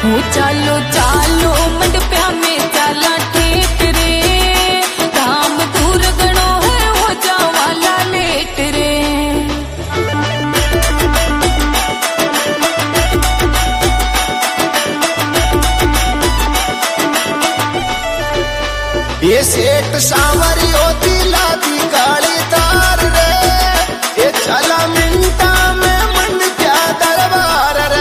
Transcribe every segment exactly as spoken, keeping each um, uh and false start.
हो चालो चालो मंडप्या में चाला ठेठ रे, धाम दूर गणो है हो जावाला लेट रे। ये सेठ सांवरी होती लादी काली तार रे, ये चला मिंटा में मंड क्या दरबार रे।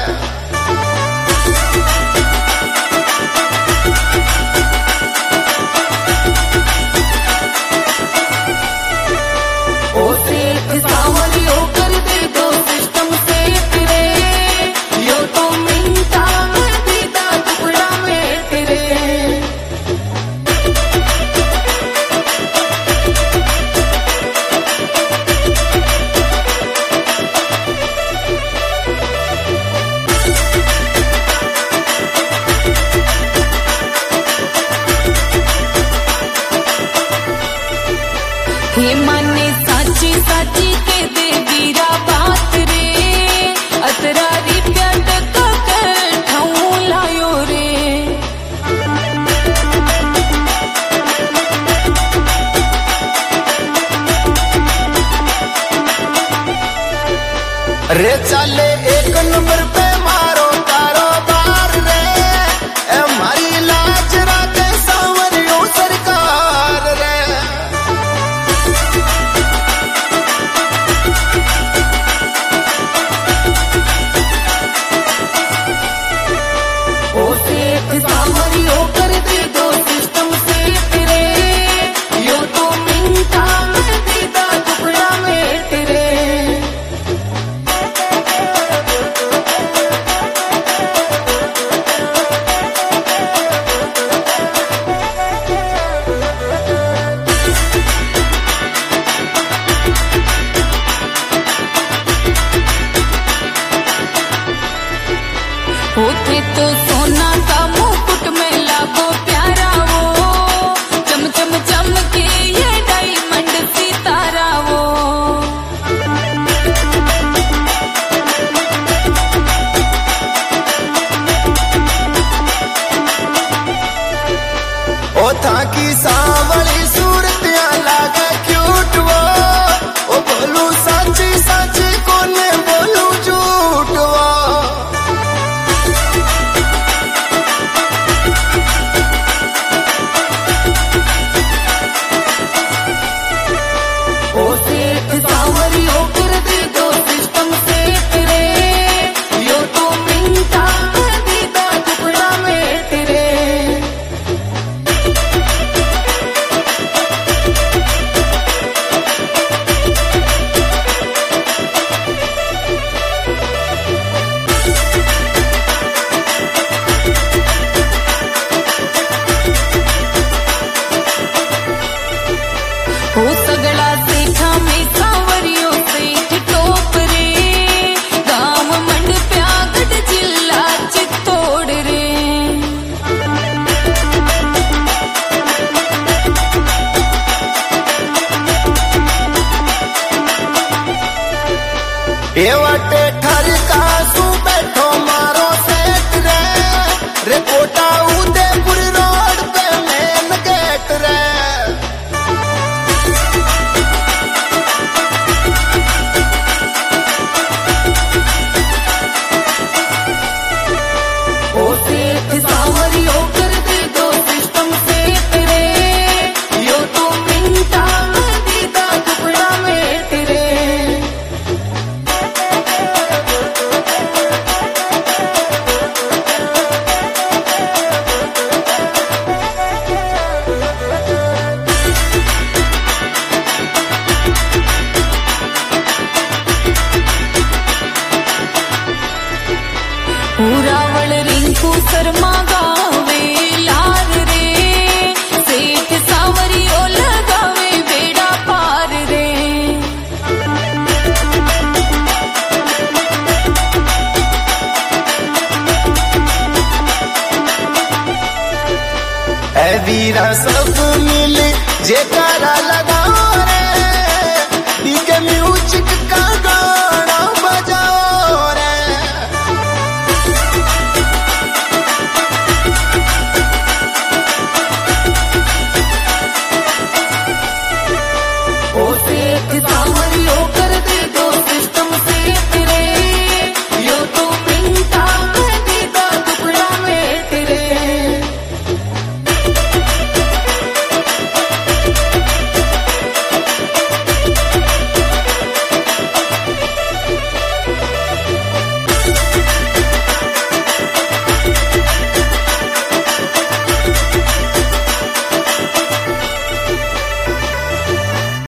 ओ सेठ सांवरी होकर दे दो सिस्टम सेठ रे, यो तो मिंटा में दीदा टुकड़ा मेट रे। हे माने साची साची के दे वीरा बात रे, अतरा रिप्या टका कर ठाऊं लायो रे। रे चले एक नंबर पे मारो कारोबार रे, ए मारी लाज राते सांवरियों सरकार रे। ओ सेठ सांवरी होकर दे दो सिस्टम सेठ रे, यो तो मिंटा में दीदा टुकड़ा मेट रे। होते तो सोना का मुकुट में लागो प्यारा वो, चम चम चमके ये डायमंड सितारा वो। ओ था की सांवली सूरतियां लागे क्यूट वो, ओ बोलू साची साची कोने बोलू झूठ वो। ओ सेठ सांवरी होकर दे दो सिस्टम सेठ रे, यो तो मिंटा में दीदा टुकड़ा मेट रे। हो सगड़ा सेठा में सांवरियों सेठ टोप रे, गांव मंडप्या गढ़ जिला चित्तौड़ रे। ये वाटे ठरका सू बैठो मारो सेठ रे, रे कोटा उदयपुर रोड पे मेन गेट रे। ओ सेठ सांवरी होकर दे दो सिस्टम सेठ रे, यो तो मिंटा में दीदा टुकड़ा मेट रे। पूरावल रिंकू शर्मा गावे लार रे, सेठ सांवरी ओ लगावे बेड़ा पार रे। ए वीरा सब मिल जेकारा लगा